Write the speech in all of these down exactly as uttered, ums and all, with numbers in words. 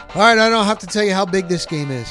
All right, I don't have to tell you how big this game is.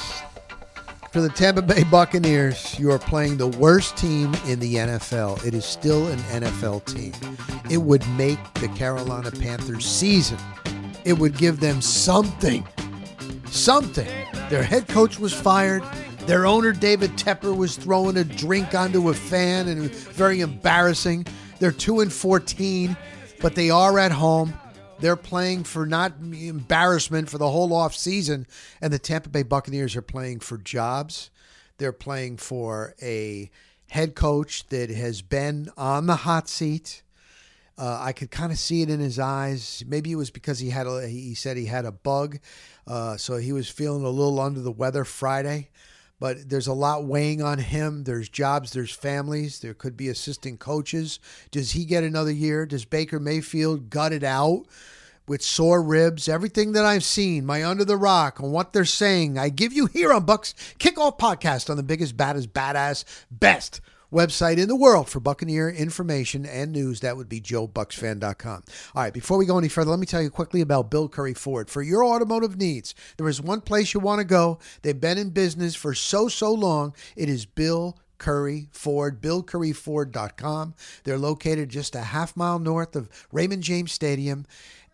For the Tampa Bay Buccaneers, you are playing the worst team in the N F L. It is still an N F L team. It would make the Carolina Panthers season. It would give them something. Something. Their head coach was fired. Their owner, David Tepper, was throwing a drink onto a fan, and it was very embarrassing. They're two and fourteen, but they are at home. They're playing for not embarrassment for the whole offseason, and the Tampa Bay Buccaneers are playing for jobs. They're playing for a head coach that has been on the hot seat. Uh, I could kind of see it in his eyes. Maybe it was because he had a, he said he had a bug, uh, so he was feeling a little under the weather Friday. But there's a lot weighing on him. There's jobs, there's families, there could be assistant coaches. Does he get another year? Does Baker Mayfield gut it out with sore ribs? Everything that I've seen, my under the rock, on what they're saying, I give you here on Bucks Kickoff Podcast on the biggest, baddest, badass, best website in the world for Buccaneer information and news. That would be Joe Bucks Fan dot com. All right, before we go any further, let me tell you quickly about Bill Curry Ford. For your automotive needs, there is one place you want to go. They've been in business for so, so long. It is Bill Curry Ford, Bill Curry Ford dot com. They're located just a half mile north of Raymond James Stadium.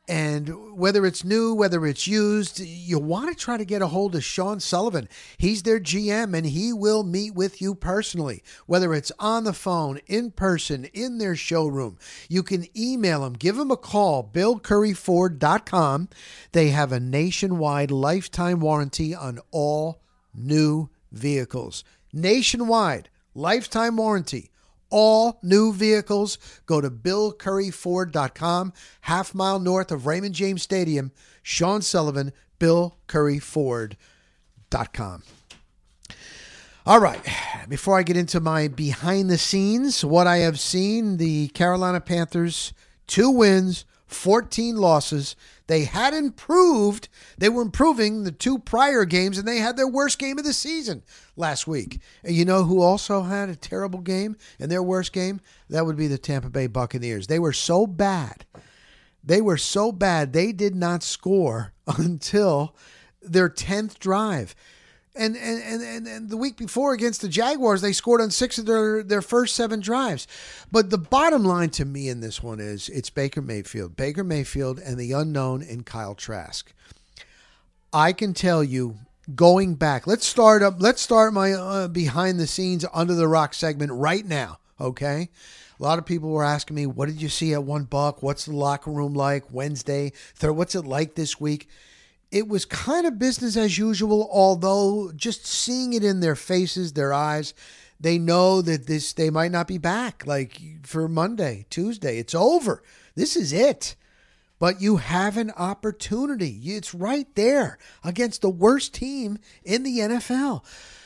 And whether it's new, whether it's used, you want to try to get a hold of Sean Sullivan. He's their G M, and he will meet with you personally, whether it's on the phone, in person, in their showroom. You can email him. Give him a call, Bill Curry Ford dot com. They have a nationwide lifetime warranty on all new vehicles. Nationwide lifetime warranty. All new vehicles. Go to Bill Curry Ford dot com, half mile north of Raymond James Stadium. Sean Sullivan, Bill Curry Ford dot com. All right, before I get into my behind the scenes, what I have seen, the Carolina Panthers, two wins, fourteen losses. They had improved. They were improving the two prior games, and they had their worst game of the season last week. And you know who also had a terrible game and their worst game? That would be the Tampa Bay Buccaneers. They were so bad. They were so bad, they did not score until their tenth drive. And and, and, and and the week before against the Jaguars, they scored on six of their, their first seven drives. But the bottom line to me in this one is it's Baker Mayfield. Baker Mayfield and the unknown in Kyle Trask. I can tell you, going back, let's start up. Let's start my uh, behind the scenes under the rock segment right now. Okay. A lot of people were asking me, what did you see at One Buck? What's the locker room like Wednesday? Third, what's it like this week? It was kind of business as usual, although just seeing it in their faces, their eyes, they know that this they might not be back like for Monday, Tuesday. It's over. This is it. But you have an opportunity. It's right there against the worst team in the N F L.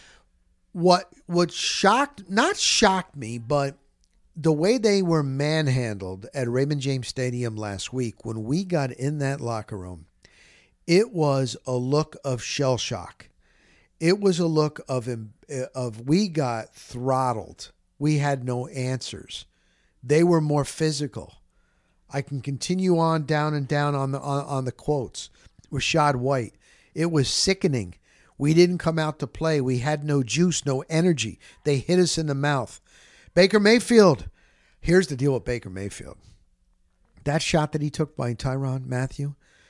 What what shocked, not shocked me, but the way they were manhandled at Raymond James Stadium last week when we got in that locker room, it was a look of shell shock. It was a look of, of we got throttled. We had no answers. They were more physical. I can continue on down and down on the on, on the quotes. Rachaad White. It was sickening. We didn't come out to play. We had no juice, no energy. They hit us in the mouth. Baker Mayfield. Here's the deal with Baker Mayfield. That shot that he took by Tyrann Mathieu,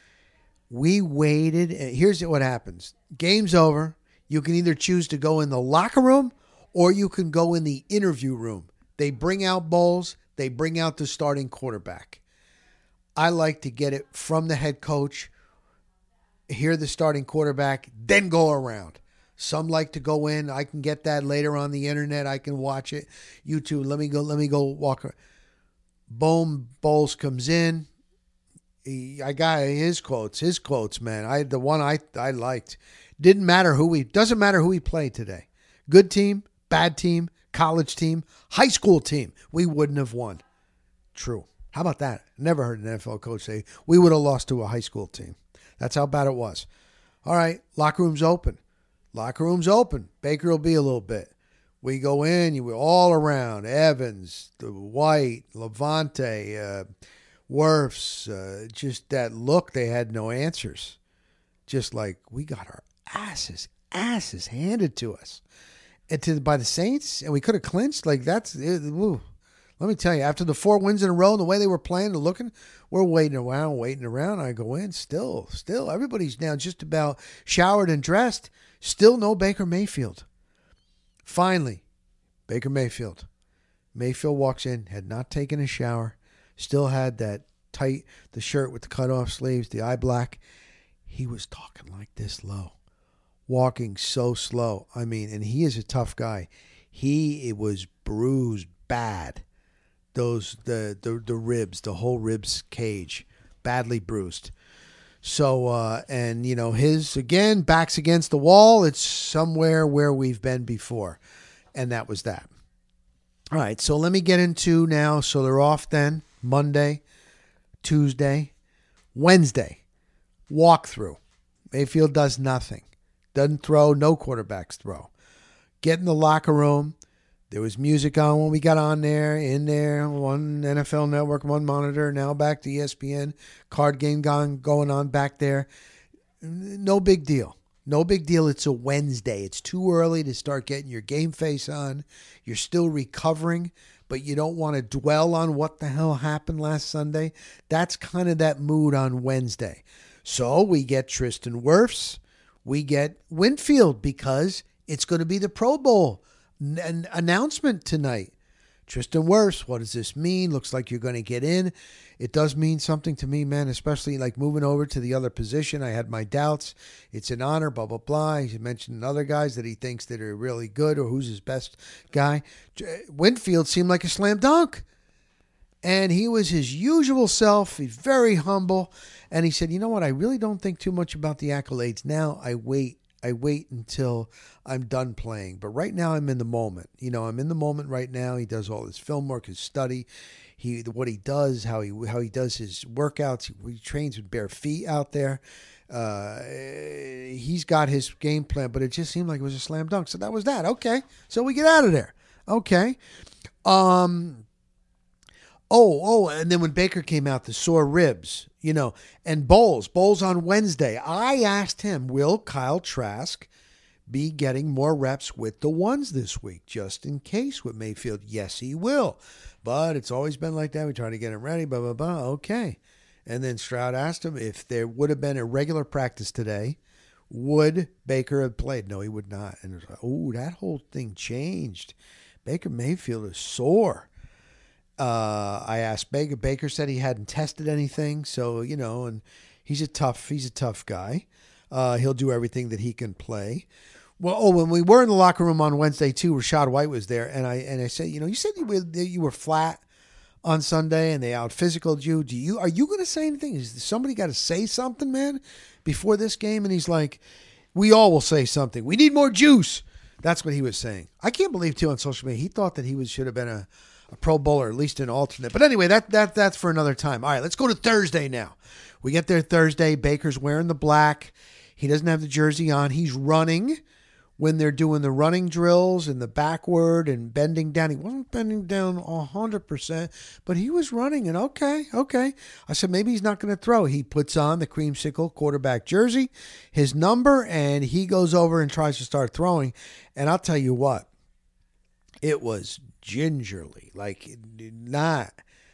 we waited. Here's what happens. Game's over. You can either choose to go in the locker room or you can go in the interview room. They bring out Bowles. They bring out the starting quarterback. I like to get it from the head coach, hear the starting quarterback, then go around. Some like to go in. I can get that later on the internet. I can watch it. YouTube. Let me go. Let me go walk around. Boom. Bowles comes in. He, I got his quotes. His quotes, man. I the one I I liked. Didn't matter who we. Doesn't matter who we played today. Good team, bad team, college team, high school team. We wouldn't have won. True. How about that? Never heard an N F L coach say we would have lost to a high school team. That's how bad it was. All right. Locker room's open. Locker room's open. Baker will be a little bit. We go in. You were all around. Evans, the White, Levante, uh, Wirfs, uh, just that look. They had no answers. just like we got our asses, asses handed to us and to, by the Saints, and we could have clinched. Like, that's, it, woo. Let me tell you, after the four wins in a row and the way they were playing and looking, we're waiting around, waiting around. I go in, still, still, everybody's now just about showered and dressed. Still no Baker Mayfield. Finally, Baker Mayfield. Mayfield walks in, had not taken a shower, still had that tight, the shirt with the cut-off sleeves, the eye black. He was talking like this low, walking so slow. I mean, and he is a tough guy. He, it was bruised bad. Those the, the the ribs, the whole ribs cage, badly bruised. So uh, and you know his again backs against the wall. It's somewhere where we've been before, and that was that. All right, so let me get into now. So they're off then Monday, Tuesday, Wednesday. Walkthrough. Mayfield does nothing, doesn't throw. No quarterbacks throw. Get in the locker room. There was music on when we got on there, in there, one N F L Network, one monitor, now back to E S P N, card game going, going on back there. No big deal. No big deal. It's a Wednesday. It's too early to start getting your game face on. You're still recovering, but you don't want to dwell on what the hell happened last Sunday. That's kind of that mood on Wednesday. So we get Tristan Wirfs. We get Winfield because it's going to be the Pro Bowl an announcement tonight. Tristan Wirfs, what does this mean? Looks like you're going to get in. It does mean something to me, man, especially like moving over to the other position. I had my doubts. It's an honor, blah, blah, blah. He mentioned other guys that he thinks that are really good or who's his best guy. Winfield seemed like a slam dunk. And he was his usual self. He's very humble. And he said, you know what? I really don't think too much about the accolades now. I wait. I wait until I'm done playing. But right now I'm in the moment. You know, I'm in the moment right now. He does all his film work, his study, he what he does, how he how he does his workouts. He, he trains with bare feet out there. Uh, he's got his game plan, but it just seemed like it was a slam dunk. So that was that. Okay. So we get out of there. Okay. Um. Oh, oh, and then when Baker came out, the sore ribs, you know, and Bowles, Bowles on Wednesday, I asked him, will Kyle Trask be getting more reps with the ones this week, just in case with Mayfield? Yes, he will. But it's always been like that. We try to get him ready, blah, blah, blah. Okay. And then Stroud asked him if there would have been a regular practice today, would Baker have played? No, he would not. And it was like, oh, that whole thing changed. Baker Mayfield is sore. Uh, I asked Baker. Baker said he hadn't tested anything, so you know, and he's a tough, he's a tough guy. Uh, he'll do everything that he can play. Well, oh, when we were in the locker room on Wednesday too, Rachaad White was there, and I and I said, you know, you said you were you were flat on Sunday, and they out physicaled you. Do you are you going to say anything? Is somebody got to say something, man, before this game? And he's like, we all will say something. We need more juice. That's what he was saying. I can't believe too on social media he thought that he was should have been a. A Pro Bowler, at least an alternate. But anyway, that that that's for another time. All right, let's go to Thursday now. We get there Thursday. Baker's wearing the black. He doesn't have the jersey on. He's running when they're doing the running drills and the backward and bending down. He wasn't bending down one hundred percent, but he was running. And okay, okay. I said, maybe he's not going to throw. He puts on the creamsicle quarterback jersey, his number, and he goes over and tries to start throwing. And I'll tell you what, it was gingerly, like not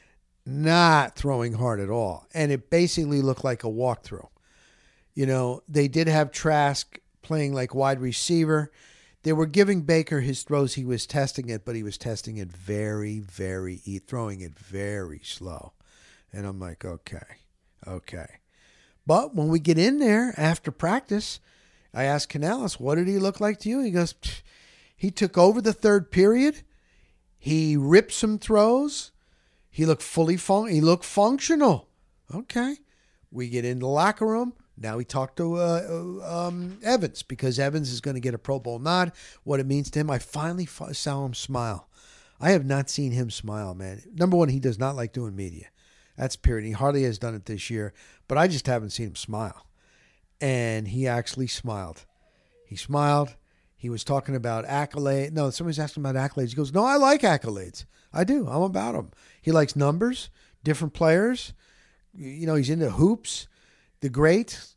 not throwing hard at all. And it basically looked like a walkthrough. You know, they did have Trask playing like wide receiver. They were giving Baker his throws. He was testing it, but he was testing it very, very, throwing it very slow. And I'm like, okay, okay. But when we get in there after practice, I asked Canales, what did he look like to you? He goes, he took over the third period. He ripped some throws. He looked fully fun. He looked functional. Okay. We get in the locker room. Now we talk to uh, um, Evans because Evans is going to get a Pro Bowl nod. What it means to him. I finally saw him smile. I have not seen him smile, man. Number one, he does not like doing media. That's period. He hardly has done it this year, but I just haven't seen him smile. And he actually smiled. He smiled. He was talking about accolades. No, somebody's asking about accolades. He goes, no, I like accolades. I do. I'm about them. He likes numbers, different players. You know, he's into hoops. The great,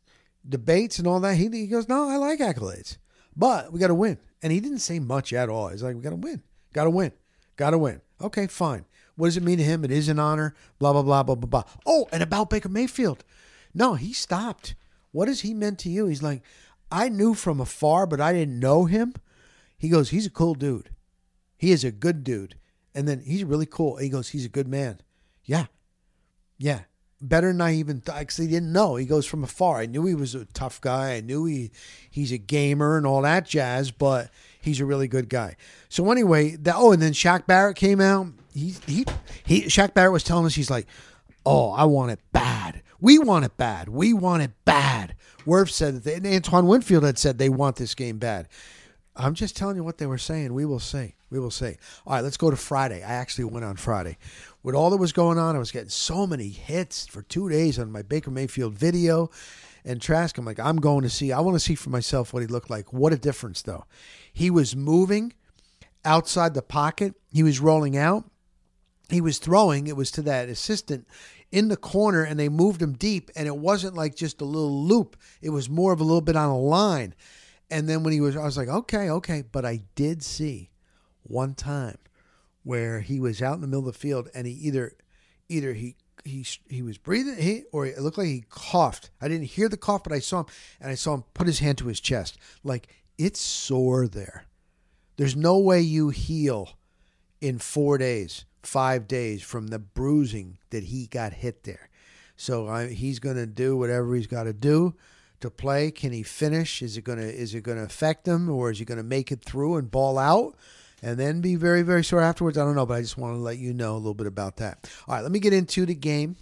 debates and all that. He, he goes, no, I like accolades, but we got to win. And he didn't say much at all. He's like, we got to win, got to win, got to win. Okay, fine. What does it mean to him? It is an honor, blah, blah, blah, blah, blah, blah. Oh, and about Baker Mayfield. No, he stopped. What has he meant to you? He's like, I knew from afar, but I didn't know him. He goes, he's a cool dude. He is a good dude. And then he's really cool. He goes, he's a good man. Yeah. Yeah. Better than I even thought, because he didn't know. He goes, from afar. I knew he was a tough guy. I knew he he's a gamer and all that jazz, but he's a really good guy. So anyway, that, oh, and then Shaq Barrett came out. He, he, he, Shaq Barrett was telling us, he's like, oh, I want it bad. We want it bad. We want it bad. Wirf said that, they, and Antoine Winfield had said they want this game bad. I'm just telling you what they were saying. We will see. We will see. All right, let's go to Friday. I actually went on Friday. With all that was going on, I was getting so many hits for two days on my Baker Mayfield video and Trask. I'm like, I'm going to see. I want to see for myself what he looked like. What a difference, though. He was moving outside the pocket. He was rolling out. He was throwing. It was to that assistant in the corner, and they moved him deep, and it wasn't like just a little loop. It was more of a little bit on a line. And then when he was, I was like, okay, okay. But I did see one time where he was out in the middle of the field, and he either, either he he he was breathing, he, or it looked like he coughed. I didn't hear the cough, but I saw him, and I saw him put his hand to his chest. Like, it's sore there. There's no way you heal in four days, five days from the bruising that he got hit there. So I, he's going to do whatever he's got to do to play. Can he finish? Is it going to is it going to affect him, or is he going to make it through and ball out and then be very, very sore afterwards? I don't know, but I just want to let you know a little bit about that. All right, let me get into the game.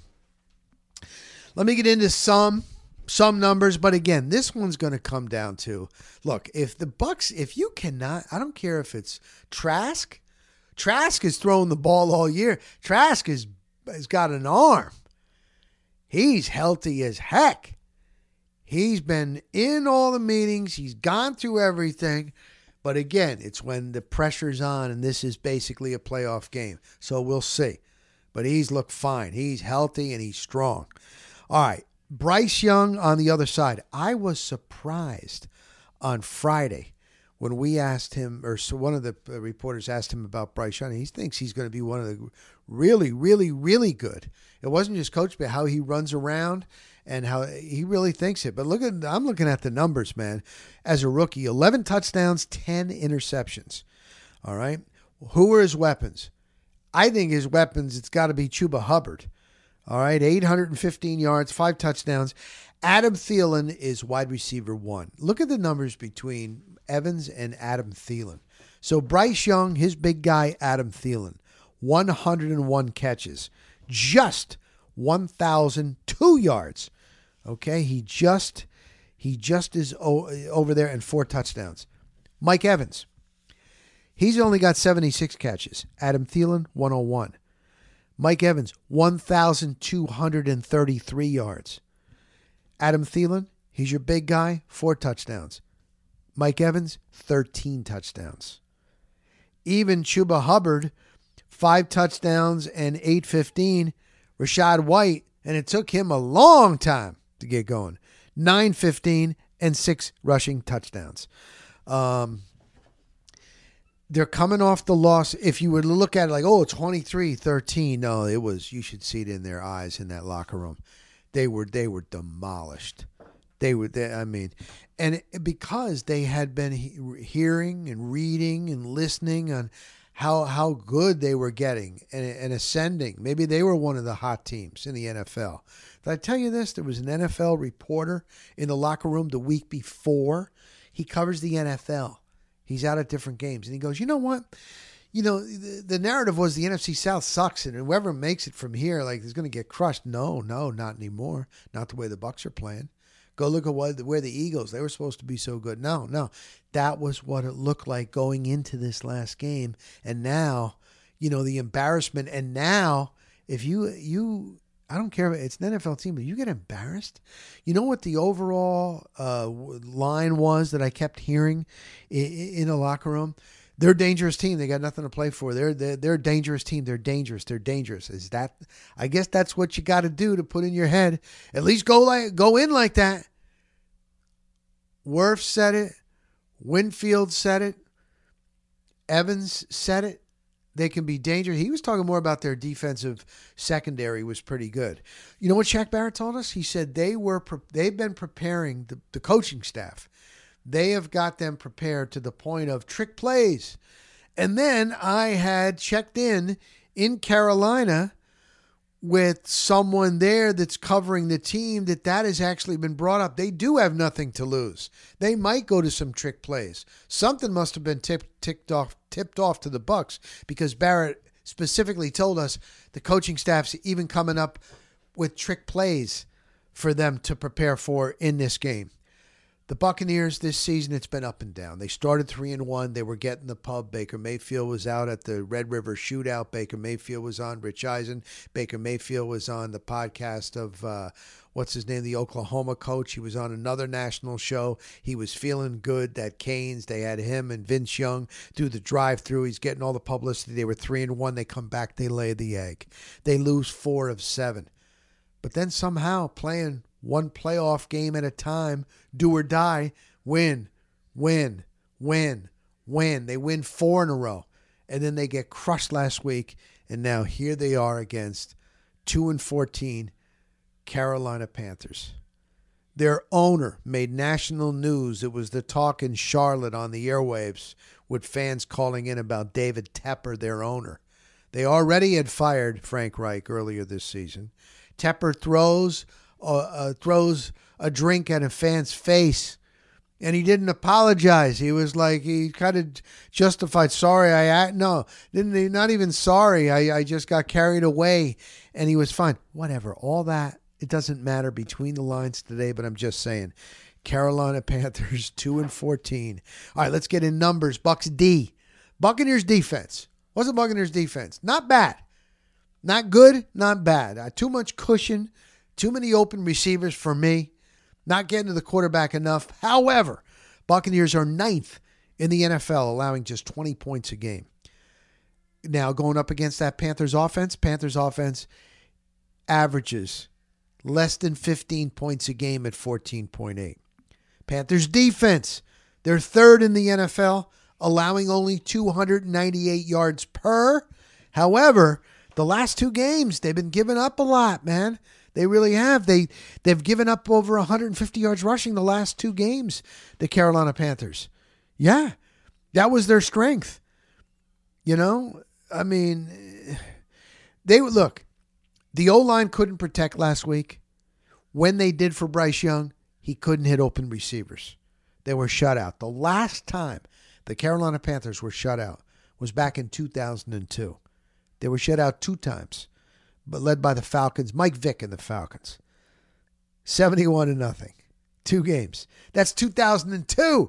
Let me get into some some numbers, but again, this one's going to come down to, look, if the Bucs, if you cannot, I don't care if it's Trask. Trask is throwing the ball all year. Trask is, has got an arm. He's healthy as heck. He's been in all the meetings. He's gone through everything. But again, it's when the pressure's on, and this is basically a playoff game. So we'll see. But he's looked fine. He's healthy, and he's strong. All right, Bryce Young on the other side. I was surprised on Friday when we asked him, or so one of the reporters asked him about Bryce Young. He thinks he's going to be one of the really, really, really good. It wasn't just coached by how he runs around and how he really thinks it. But look at, I'm looking at the numbers, man. As a rookie, eleven touchdowns, ten interceptions. All right. Who are his weapons? I think his weapons, it's got to be Chuba Hubbard. All right. eight hundred fifteen yards, five touchdowns. Adam Thielen is wide receiver one. Look at the numbers between Evans and Adam Thielen. So Bryce Young, his big guy, Adam Thielen, one hundred one catches, just one thousand two yards. Okay, he just he just is o- over there, and four touchdowns. Mike Evans, he's only got seventy-six catches. Adam Thielen, one oh one. Mike Evans, one thousand two hundred thirty-three yards. Adam Thielen, he's your big guy, four touchdowns. Mike Evans, thirteen touchdowns. Even Chuba Hubbard, five touchdowns and eight fifteen. Rachaad White, and it took him a long time to get going, nine fifteen and six rushing touchdowns. Um, they're coming off the loss. If you were to look at it like, oh, twenty-three thirteen, no, it was, you should see it in their eyes in that locker room. They were they were demolished. They were, they, I mean, and it, because they had been he, hearing and reading and listening on how how good they were getting and, and ascending. Maybe they were one of the hot teams in the N F L. Did I tell you this? There was an N F L reporter in the locker room the week before. He covers the N F L. He's out at different games. And he goes, you know what? You know, the, the narrative was the N F C South sucks, and whoever makes it from here, like, is going to get crushed. No, no, not anymore. Not the way the Bucs are playing. Go look at what, where the Eagles, they were supposed to be so good. No, no. That was what it looked like going into this last game. And now, you know, the embarrassment. And now, if you, you I don't care, it's an N F L team, but you get embarrassed. You know what the overall uh, line was that I kept hearing in, in the locker room? They're a dangerous team. They got nothing to play for. They're, they're, they're a dangerous team. They're dangerous. They're dangerous. Is that, I guess that's what you got to do to put in your head. At least go like, go in like that. Wirfs said it. Winfield said it. Evans said it. They can be dangerous. He was talking more about their defensive secondary was pretty good. You know what Shaq Barrett told us? He said they were pre- they've been preparing the, the coaching staff. They have got them prepared to the point of trick plays. And then I had checked in in Carolina with someone there that's covering the team that that has actually been brought up. They do have nothing to lose. They might go to some trick plays. Something must have been tipped, ticked off, tipped off to the Bucs because Barrett specifically told us the coaching staff's even coming up with trick plays for them to prepare for in this game. The Buccaneers this season, it's been up and down. They started three and one. They were getting the pub. Baker Mayfield was out at the Red River Shootout. Baker Mayfield was on Rich Eisen. Baker Mayfield was on the podcast of uh, what's his name, the Oklahoma coach. He was on another national show. He was feeling good. That Canes, they had him and Vince Young do the drive-through. He's getting all the publicity. They were three and one. They come back. They lay the egg. They lose four of seven. But then somehow playing one playoff game at a time, do or die, win, win, win, win. They win four in a row. And then they get crushed last week. And now here they are against two and fourteen Carolina Panthers. Their owner made national news. It was the talk in Charlotte on the airwaves with fans calling in about David Tepper, their owner. They already had fired Frank Reich earlier this season. Tepper throws uh, uh, throws a drink at a fan's face, and he didn't apologize. He was like, he kind of justified, sorry, I no, didn't he? Not even sorry. I, I just got carried away, and he was fine. Whatever, all that, it doesn't matter between the lines today, but I'm just saying, Carolina Panthers two and fourteen. All right, let's get in numbers. Bucs D. Buccaneers defense. What's the Buccaneers defense? Not bad. Not good, not bad. Uh, too much cushion, too many open receivers for me. Not getting to the quarterback enough. However, Buccaneers are ninth in the N F L, allowing just twenty points a game. Now, going up against that Panthers offense, Panthers offense averages less than fifteen points a game at fourteen point eight. Panthers defense, they're third in the N F L, allowing only two hundred ninety-eight yards per. However, the last two games, they've been giving up a lot, man. They really have. They, they've given up over one hundred fifty yards rushing the last two games, the Carolina Panthers. Yeah, that was their strength. You know, I mean, they look, the O-line couldn't protect last week. When they did for Bryce Young, he couldn't hit open receivers. They were shut out. The last time the Carolina Panthers were shut out was back in two thousand two. They were shut out two times, but led by the Falcons, Mike Vick and the Falcons. seventy-one to nothing. Two games. That's two thousand two.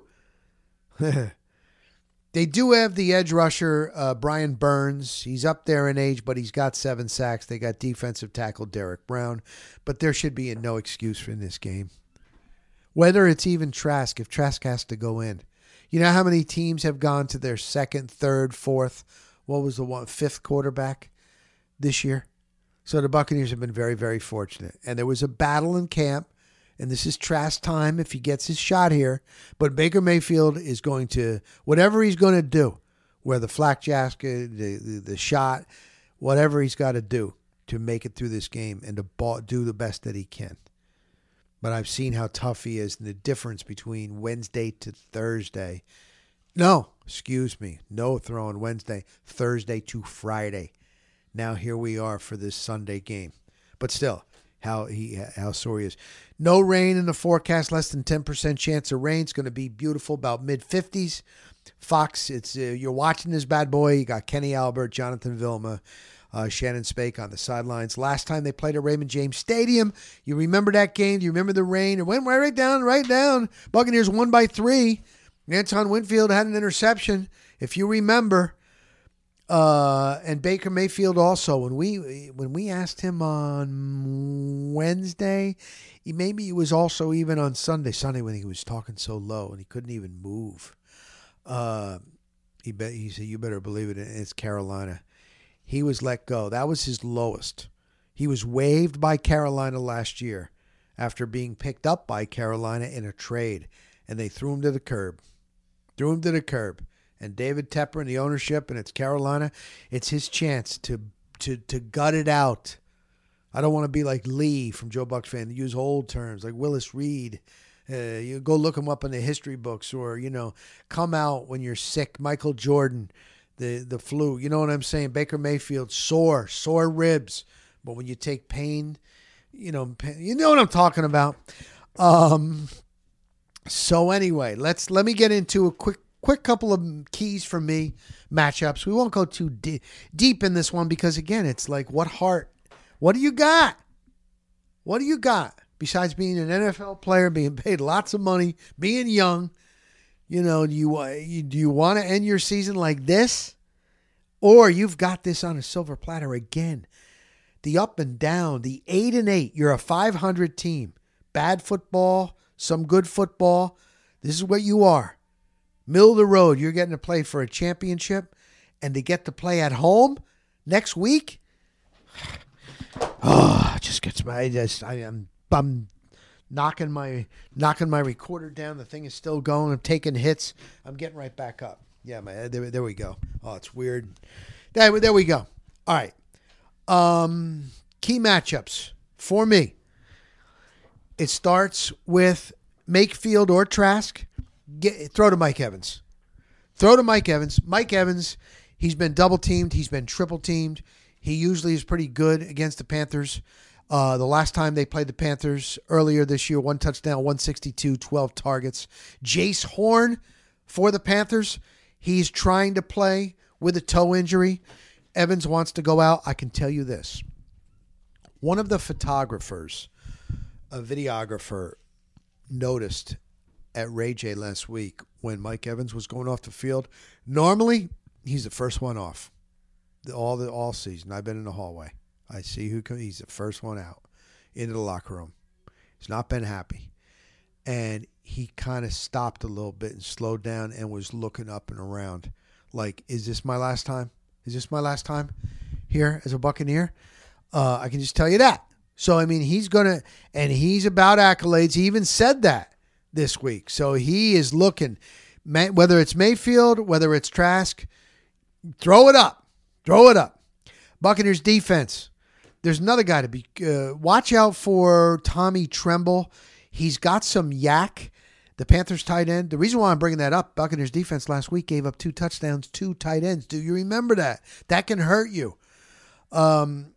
They do have the edge rusher, uh, Brian Burns. He's up there in age, but he's got seven sacks. They got defensive tackle Derek Brown, but there should be no excuse for in this game. Whether it's even Trask, if Trask has to go in. You know how many teams have gone to their second, third, fourth, what was the one, fifth quarterback this year? So the Buccaneers have been very, very fortunate. And there was a battle in camp, and this is Trask time if he gets his shot here. But Baker Mayfield is going to, whatever he's going to do, where the flak jacket, the, the, the shot, whatever he's got to do to make it through this game and to ball, do the best that he can. But I've seen how tough he is and the difference between Wednesday to Thursday. No, excuse me. No throwing Wednesday, Thursday to Friday. Now here we are for this Sunday game. But still, how he how sore he is. No rain in the forecast, less than ten percent chance of rain. It's going to be beautiful, about mid fifties. Fox, it's uh, you're watching this bad boy. You got Kenny Albert, Jonathan Vilma, uh, Shannon Spake on the sidelines. Last time they played at Raymond James Stadium, you remember that game? Do you remember the rain? It went right down, right down. Buccaneers won by three. Anton Winfield had an interception, if you remember. Uh, and Baker Mayfield also. When we when we asked him on Wednesday, he, maybe it was also even on Sunday. Sunday when he was talking so low and he couldn't even move. Uh, he bet he said, "You better believe it. It's Carolina." He was let go. That was his lowest. He was waived by Carolina last year after being picked up by Carolina in a trade. and they threw him to the curb. Threw him to the curb. And David Tepper and the ownership, and it's Carolina, it's his chance to to to gut it out. I don't want to be like Lee from Joe Buck Fan, use old terms like Willis Reed. Uh, you go look him up in the history books, or, you know, come out when you're sick. Michael Jordan, the, the flu. You know what I'm saying? Baker Mayfield, sore, sore ribs. But when you take pain, you know, you know what I'm talking about. Um, so anyway, let's let me get into a quick quick couple of keys for me matchups. We won't go too de- deep in this one because, again, it's like, what heart? What do you got? What do you got? Besides being an N F L player, being paid lots of money, being young, you know, do you, you, do you want to end your season like this? Or you've got this on a silver platter again. The up and down, the eight and eight. You're a five hundred team. Bad football, some good football. This is what you are. Middle of the road, you're getting to play for a championship, and to get to play at home next week. Oh, it just gets my. I just I am. I'm knocking my knocking my recorder down. The thing is still going. I'm taking hits. I'm getting right back up. Yeah, my there, there we go. Oh, it's weird. There, there we go. All right. Um, key matchups for me. It starts with Mayfield or Trask. Get, throw to Mike Evans. Throw to Mike Evans. Mike Evans, he's been double teamed. He's been triple teamed. He usually is pretty good against the Panthers. Uh, the last time they played the Panthers earlier this year, one touchdown, one sixty-two, twelve targets. Jace Horn for the Panthers. He's trying to play with a toe injury. Evans wants to go out. I can tell you this. One of the photographers, a videographer, noticed at Ray J last week when Mike Evans was going off the field. Normally, he's the first one off. All the all season. I've been in the hallway. I see who comes. He's the first one out into the locker room. He's not been happy. And he kind of stopped a little bit and slowed down and was looking up and around like, is this my last time? Is this my last time here as a Buccaneer? Uh, I can just tell you that. So, I mean, he's going to, and he's about accolades. He even said that this week. So he is looking, whether it's Mayfield, whether it's Trask, throw it up. Throw it up. Buccaneers defense. There's another guy to be, uh, watch out for Tommy Tremble. He's got some yak. The Panthers tight end. The reason why I'm bringing that up, Buccaneers defense last week gave up two touchdowns, two tight ends. Do you remember that? That can hurt you. Um,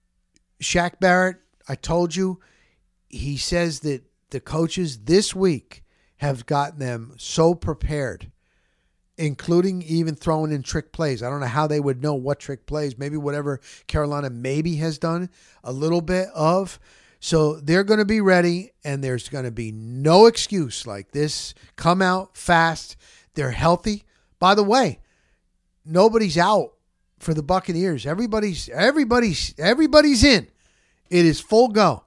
Shaq Barrett, I told you, he says that the coaches this week have gotten them so prepared, including even throwing in trick plays. I don't know how they would know what trick plays. Maybe whatever Carolina maybe has done a little bit of. So they're going to be ready, and there's going to be no excuse like this. Come out fast. They're healthy. By the way, nobody's out for the Buccaneers. Everybody's everybody's everybody's in. It is full go.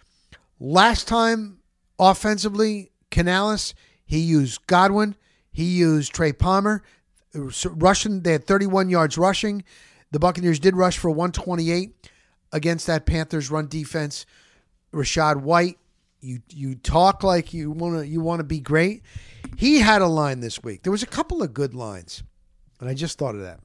Last time offensively, Canales, he used Godwin. He used Trey Palmer. Rushing, they had thirty-one yards rushing. The Buccaneers did rush for one twenty-eight against that Panthers run defense. Rachaad White, you you talk like you want to you want to be great. He had a line this week. There was a couple of good lines, and I just thought of that.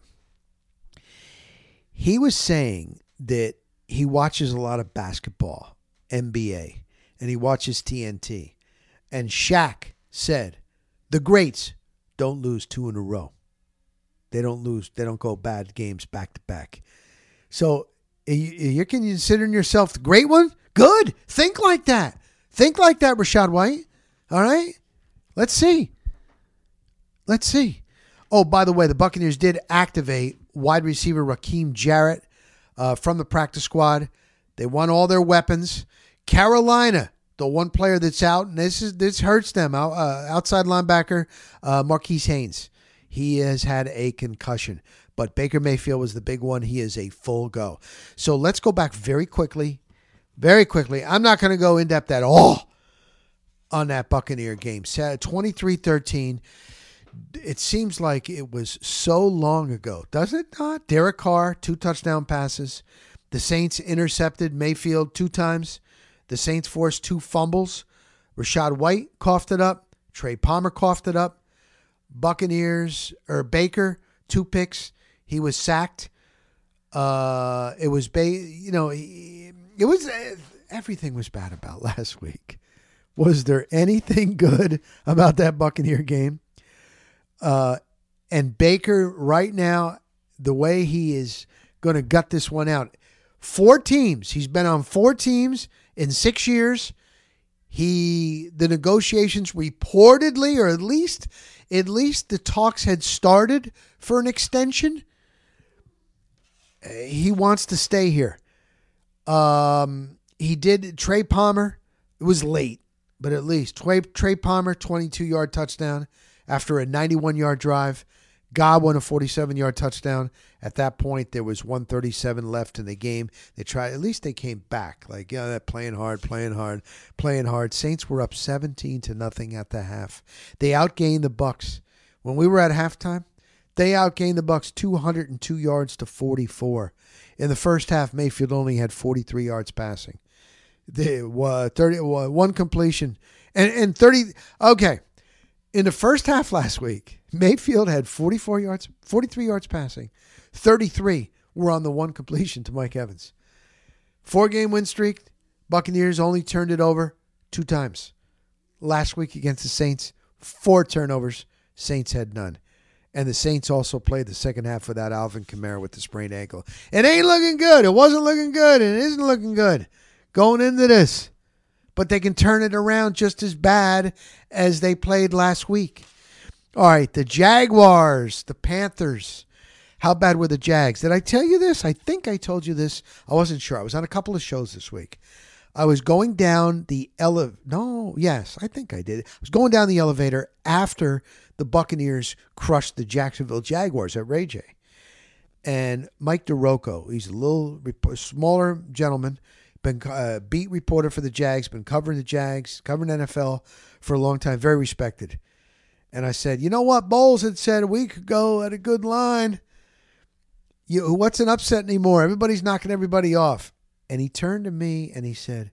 He was saying that he watches a lot of basketball, N B A, and he watches T N T. And Shaq said, the greats don't lose two in a row. They don't lose. They don't go bad games back to back. So you're considering yourself the great one? Good. Think like that. Think like that, Rachaad White. All right? Let's see. Let's see. Oh, by the way, the Buccaneers did activate wide receiver Raheem Jarrett uh, from the practice squad. They won all their weapons. Carolina, the one player that's out, and this is this hurts them, uh, outside linebacker uh, Marquise Haynes. He has had a concussion, but Baker Mayfield was the big one. He is a full go. So let's go back very quickly. Very quickly. I'm not going to go in depth at all on that Buccaneer game. twenty-three thirteen. It seems like it was so long ago. Does it not? Derek Carr, two touchdown passes. The Saints intercepted Mayfield two times. The Saints forced two fumbles. Rachaad White coughed it up. Trey Palmer coughed it up. Buccaneers, or Baker, two picks. He was sacked. Uh, it was, ba- you know, it was, everything was bad about last week. Was there anything good about that Buccaneer game? Uh, and Baker right now, the way he is going to gut this one out. Four teams. He's been on four teams in six years. He, the negotiations reportedly, or at least, at least the talks had started for an extension. He wants to stay here. Um, he did Trey Palmer. It was late, but at least Trey, Trey Palmer, twenty-two-yard touchdown after a ninety-one-yard drive. Godwin, a forty-seven-yard touchdown. At that point, there was one thirty-seven left in the game. They tried. At least they came back. Like, yeah, they're playing hard, playing hard, playing hard. Saints were up seventeen to nothing at the half. They outgained the Bucs. When we were at halftime, they outgained the Bucs two hundred two yards to forty-four. In the first half, Mayfield only had forty-three yards passing. They, uh, thirty, uh, one completion. And, and thirty, okay. In the first half last week, Mayfield had forty-four yards, forty-three yards passing. thirty-three were on the one completion to Mike Evans. Four-game win streak. Buccaneers only turned it over two times. Last week against the Saints, four turnovers. Saints had none. And the Saints also played the second half without Alvin Kamara with the sprained ankle. It ain't looking good. It wasn't looking good, and it isn't looking good going into this. But they can turn it around just as bad as they played last week. All right, the Jaguars, the Panthers. How bad were the Jags? Did I tell you this? I think I told you this. I wasn't sure. I was on a couple of shows this week. I was going down the elevator. No, yes, I think I did. I was going down the elevator after the Buccaneers crushed the Jacksonville Jaguars at Ray J. And Mike DeRocco, he's a little smaller gentleman, been a beat reporter for the Jags, been covering the Jags, covering N F L for a long time, very respected. And I said, you know what Bowles had said a week ago at a good line? You, what's an upset anymore? Everybody's knocking everybody off. And he turned to me and he said,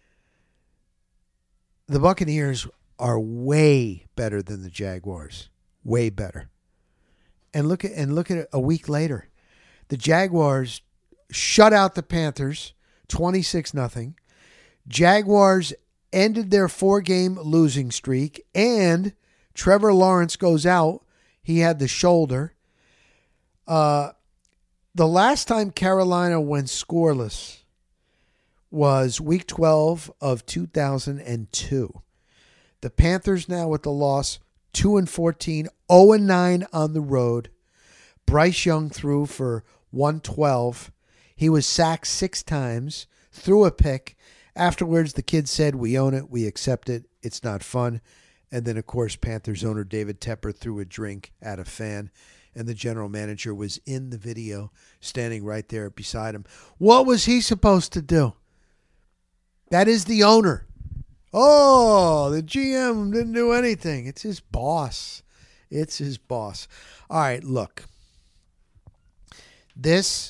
the Buccaneers are way better than the Jaguars. Way better. And look at and look at it a week later. The Jaguars shut out the Panthers twenty-six nothing. Jaguars ended their four-game losing streak, and Trevor Lawrence goes out. He had the shoulder. Uh, the last time Carolina went scoreless was week twelve of two thousand two. The Panthers now with the loss, two and fourteen, oh and nine on the road. Bryce Young threw for one twelve. He was sacked six times, threw a pick. Afterwards, the kid said, we own it, we accept it, it's not fun. And then, of course, Panthers owner David Tepper threw a drink at a fan, and the general manager was in the video, standing right there beside him. What was he supposed to do? That is the owner. Oh, the G M didn't do anything. It's his boss. It's his boss. All right, look. This,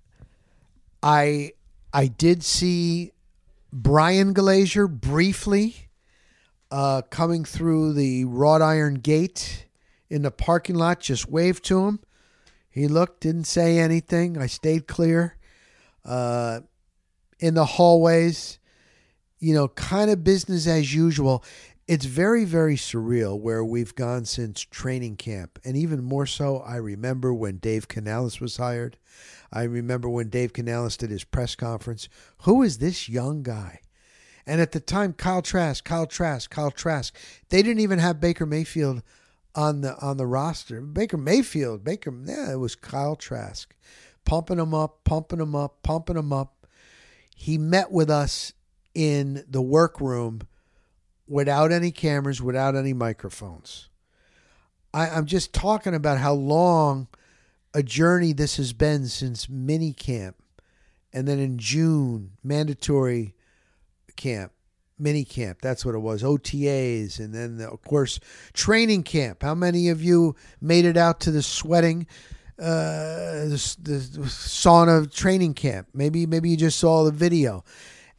I I did see Brian Glazier briefly uh, coming through the wrought iron gate in the parking lot. Just waved to him. He looked, didn't say anything. I stayed clear. Uh, in the hallways, you know, kind of business as usual. It's very, very surreal where we've gone since training camp. And even more so, I remember when Dave Canales was hired. I remember when Dave Canales did his press conference. Who is this young guy? And at the time, Kyle Trask, Kyle Trask, Kyle Trask. They didn't even have Baker Mayfield on the on the roster. Baker Mayfield, Baker, yeah, it was Kyle Trask. Pumping him up, pumping him up, pumping him up. He met with us in the workroom without any cameras, without any microphones. I, I'm just talking about how long a journey this has been since mini camp. And then in June, mandatory camp, mini camp, that's what it was, O T As. And then, of course, training camp. How many of you made it out to the sweating, uh, the, the sauna training camp? Maybe, maybe you just saw the video.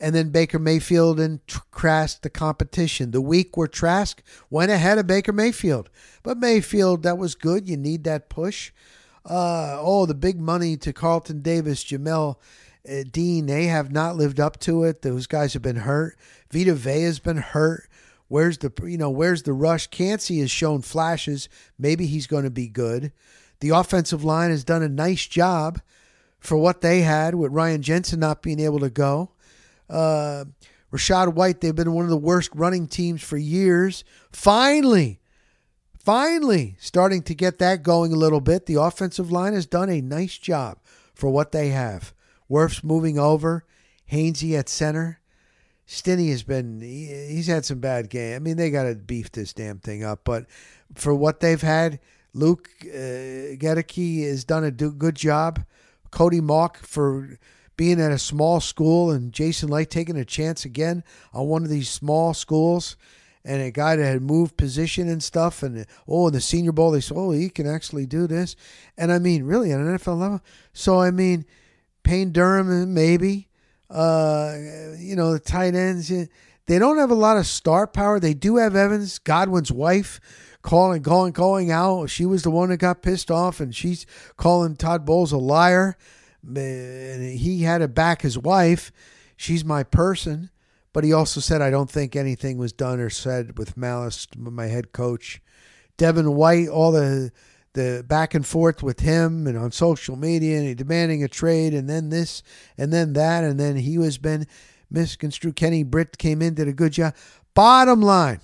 And then Baker Mayfield and Trask, the competition. The week where Trask went ahead of Baker Mayfield. But Mayfield, that was good. You need that push. Uh, oh, the big money to Carlton Davis, Jamel uh, Dean, they have not lived up to it. Those guys have been hurt. Vita Vea has been hurt. Where's the, you know, where's the rush? Cansey has shown flashes. Maybe he's going to be good. The offensive line has done a nice job for what they had with Ryan Jensen not being able to go. Uh, Rachaad White, they've been one of the worst running teams for years. Finally, finally starting to get that going a little bit. The offensive line has done a nice job for what they have. Wirf's moving over. Hainsey at center. Stinney has been, he, he's had some bad games. I mean, they got to beef this damn thing up. But for what they've had, Luke uh, Gedeke has done a do, good job. Cody Mauch for being at a small school, and Jason Light taking a chance again on one of these small schools, and a guy that had moved position and stuff, and oh, in the Senior Bowl, they said, oh, he can actually do this. And I mean, really, at an N F L level. So, I mean, Payne Durham, maybe. Uh, you know, the tight ends, they don't have a lot of star power. They do have Evans, Godwin's wife, calling, going, going out. She was the one that got pissed off, and she's calling Todd Bowles a liar. And he had to back his wife. She's my person. But he also said, I don't think anything was done or said with malice, my head coach. Devin White, all the the back and forth with him and on social media, and he demanding a trade, and then this, and then that, and then he was been misconstrued. Kenny Britt came in, did a good job. Bottom line,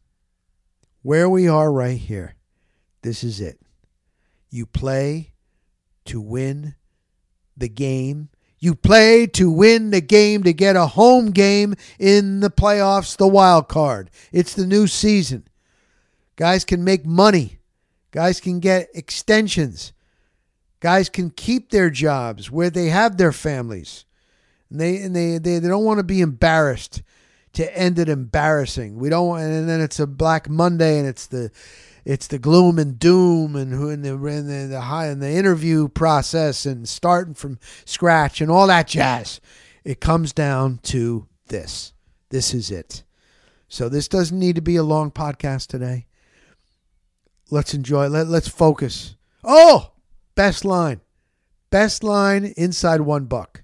where we are right here, this is it. You play to win the game. You play to win the game, to get a home game in the playoffs, the wild card. It's the new season. Guys can make money. Guys can get extensions. Guys can keep their jobs where they have their families. And they and they, they, they don't want to be embarrassed to end it embarrassing. We don't want, and then it's a Black Monday, and it's the It's the gloom and doom, and who in the in the, the high in the interview process, and starting from scratch and all that jazz. It comes down to this. This is it. So this doesn't need to be a long podcast today. Let's enjoy. Let let's focus. Oh, best line, best line inside one buck.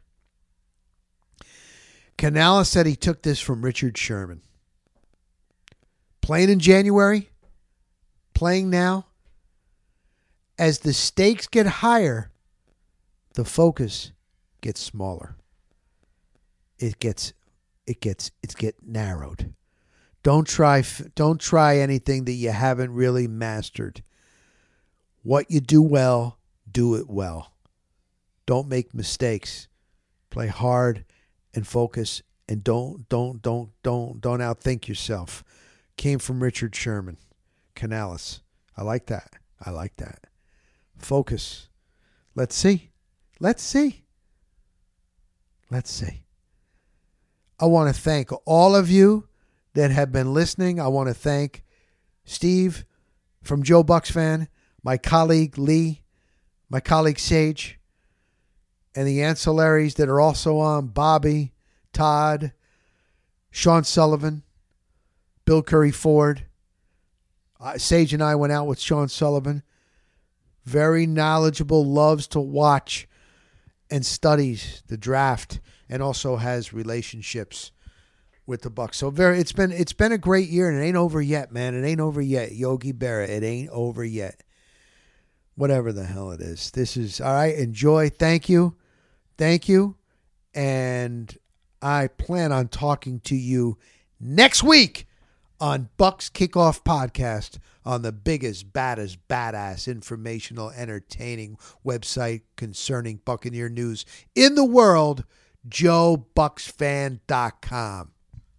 Canales said he took this from Richard Sherman. Playing in January. Playing now, as the stakes get higher, the focus gets smaller. It gets, it gets, it's get narrowed. Don't try, don't try anything that you haven't really mastered. What you do well, do it well. Don't make mistakes. Play hard and focus, and don't, don't, don't, don't, don't outthink yourself. Came from Richard Sherman. Canales. I like that. I like that. Focus. Let's see. Let's see. Let's see. I want to thank all of you that have been listening. I want to thank Steve from Joe Bucks Fan, my colleague Lee, my colleague Sage, and the ancillaries that are also on, Bobby, Todd, Sean Sullivan, Bill Curry Ford. Uh, Sage and I went out with Sean Sullivan. Very knowledgeable, loves to watch and studies the draft, and also has relationships with the Bucks. So very, it's been it's been a great year, and it ain't over yet, man. It ain't over yet. Yogi Berra, it ain't over yet. Whatever the hell it is. This is all right. Enjoy. Thank you. Thank you. And I plan on talking to you next week on Bucks Kickoff Podcast on the biggest, baddest, badass, informational, entertaining website concerning Buccaneer news in the world, Joe Bucks Fan dot com.